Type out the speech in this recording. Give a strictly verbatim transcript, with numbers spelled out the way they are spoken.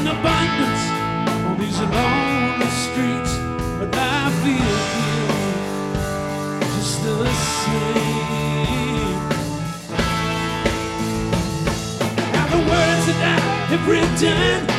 abundance on these lonely streets, but I feel here just the same. Now the words that I have written